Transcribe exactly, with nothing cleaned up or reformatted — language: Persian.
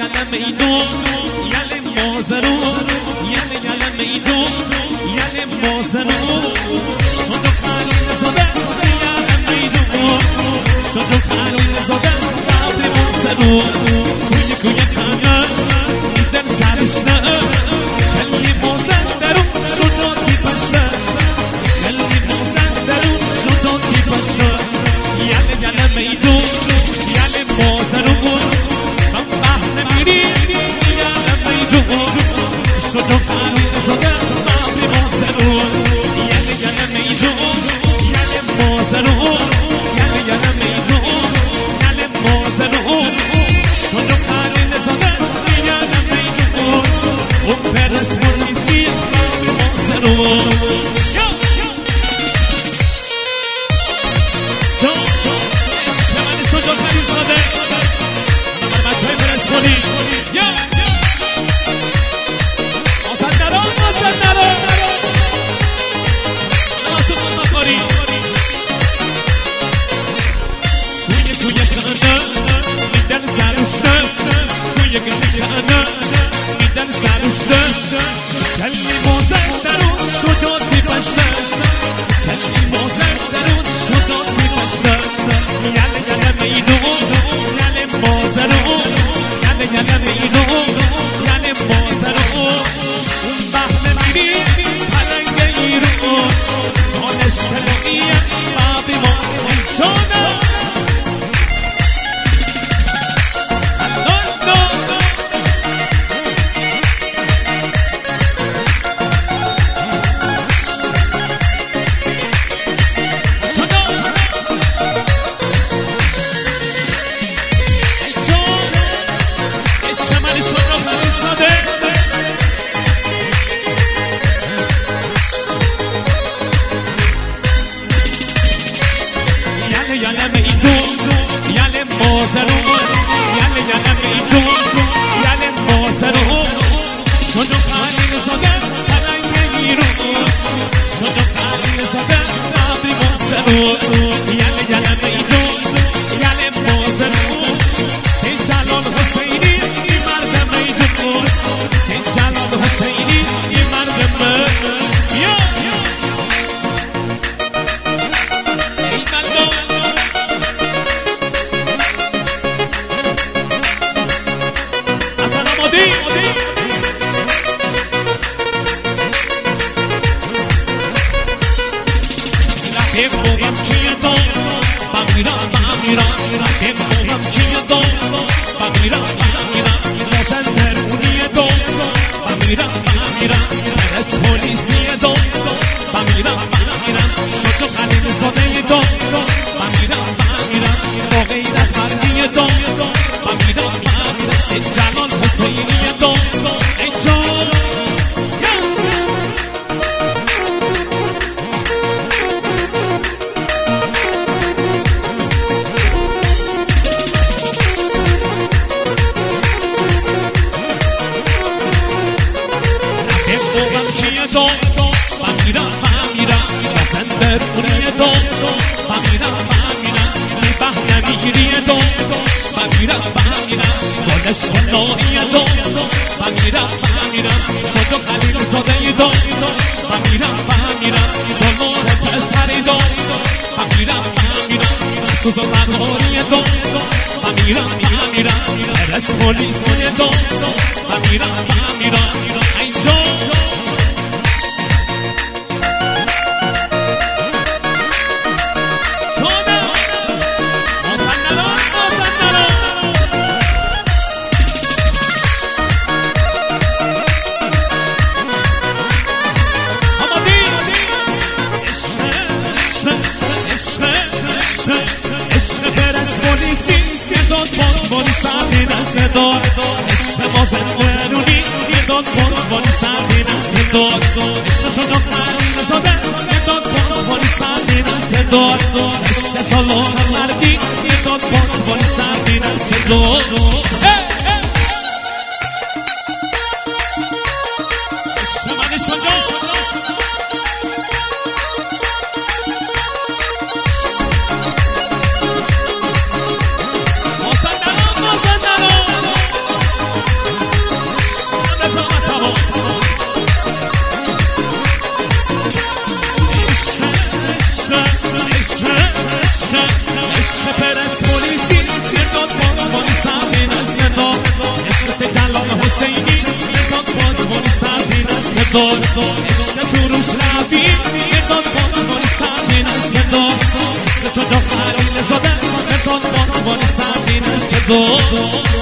یله میدون یله مازرو یله یله میدون یله مازرو شد خلیل زاده یله میدون شد خلیل زاده قبل مازرو کوی کوی خانه میدن سرشنه کلی مازن درون شجاعتی پشته کلی مازن درون شجاعتی پشته یله یله میدون یله مازرو شد خلیل زاده قبل مازرو یله یله میدون یله مازرو یله یله میدون یله مازرو شد خلیل زاده یله میدون و پرس پلیسی قبل مازرو شد خلیل زاده بچه های پرس پلیس میدن سرشته توی گلگانه میدن سرشته کلی موزن درون شجاعتی پشته کلی موزن درون شجاعتی پشته یله یله میدون یله مازرو یله یله میدون یله مازرو اون بحر میری پرنگ ایرون دانش تلقیه بابی ما انجانه یله میدون یله مازرو یله یله میدون یله مازرو شد خلیل زاده پرنگ ایرون شد خلیل زاده قبل مازرو یله یله میدون یله مازرو سید جلال حسینی این مرد میدون سید جلال حسینی این مرد میدون بگم چیه دو بمیرم بمیرم بگم چیه دو بمیرم بمیرم لازم درونیه دو بمیرم بمیرم پرس پلیسیه دو بمیرم بمیرم شد خلیل زاده دو بمیرم بمیرم با غیرت مردیه دو بمیرم بمیرم سید جلال حسینیه دو ای جان دو بمیرم بمیرم بسن درونیه دو بمیرم بمیرم بهنه میگیریه دو بمیرم بمیرم گلش خلاییه دو بمیرم بمیرم شد خلیل زاده دو بمیرم بمیرم سلمان پسری دو بمیرم بمیرم سوز و بغاریه دو بمیرم بمیرم پرس پلیسیه دو بمیرم بمیرم اینجا بازبانی سردی دست دار عشق ما زندرونی یه داد بازبانی سردی دست دار صدا عشق سروش رفی مرداد بازمانی سردین صدا عشق چجا خلیل زاده مرداد بازمانی سردین صدا